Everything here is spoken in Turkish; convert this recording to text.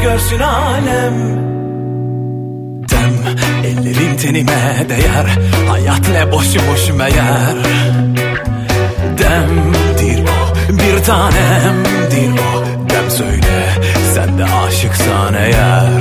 görsün alem. Dem ellerin tenime değer, hayat ne boşu boş meğer. Demdir o, bir tanemdir o. Dem söyle sen de aşıksan eğer.